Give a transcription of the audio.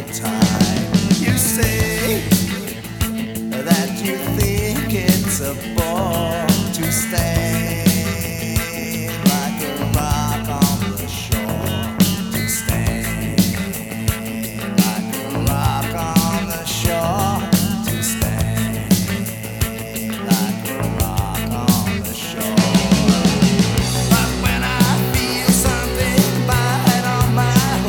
time. You say that you think it's a bore to stand